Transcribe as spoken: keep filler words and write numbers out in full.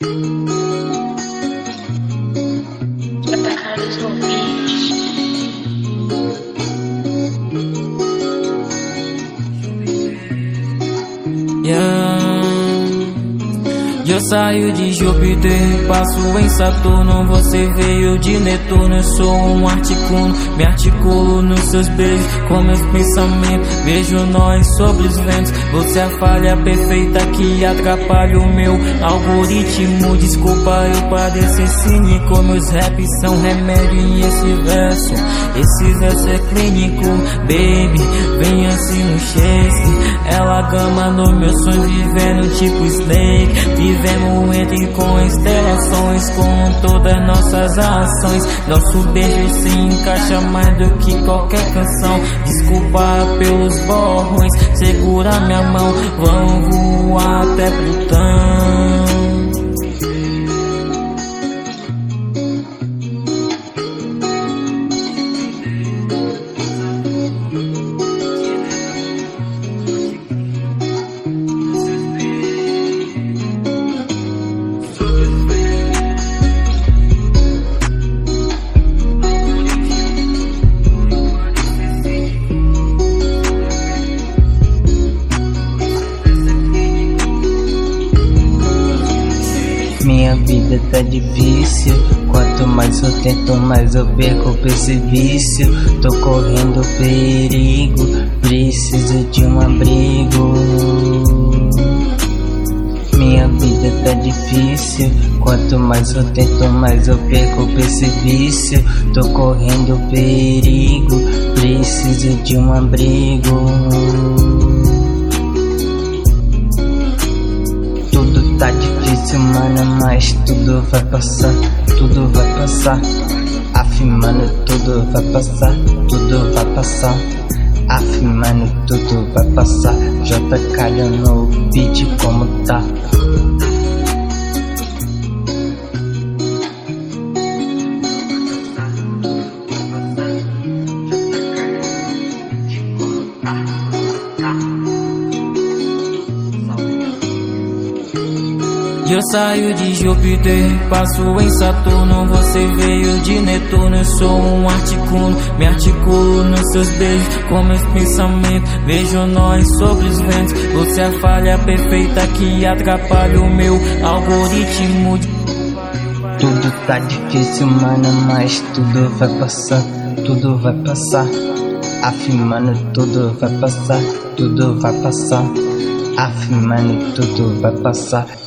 Yeah. Eu saio de Júpiter, passo em Saturno. Você veio de Netuno, eu sou um articuno. Me articulo nos seus beijos, com meus pensamentos. Vejo nós sobre os ventos. Você é a falha perfeita que atrapalha o meu algoritmo. Desculpa eu parecer cínico, meus raps são remédio em esse verso. Esse verso é clínico, baby, vem assim no chase. Ela gama no meu sonho, vivendo tipo Snake. Vivemos entre constelações, com todas nossas ações. Nosso beijo se encaixa mais do que qualquer canção. Desculpa pelos borrões, segura minha mão, vamos voar até Plutão. Minha vida tá difícil, quanto mais eu tento, mais eu perco pra esse vício. Tô correndo perigo, preciso de um abrigo. Minha vida tá difícil, quanto mais eu tento, mais eu perco pra esse vício. Tô correndo perigo, preciso de um abrigo. Tudo tá difícil, mano, mas tudo vai passar, tudo vai passar. Aff, mano, tudo vai passar, tudo vai passar. Aff, mano, tudo vai passar. J Calha no beat, como tá? Eu saio de Júpiter, passo em Saturno. Você veio de Netuno, eu sou um articuno. Me articulo nos seus beijos, com meus pensamentos. Vejo nós sobre os ventos. Você é a falha perfeita que atrapalha o meu algoritmo. Tudo tá difícil, mano, mas tudo vai passar, tudo vai passar. Aff, mano, tudo vai passar, tudo vai passar. Aff, mano, tudo vai passar.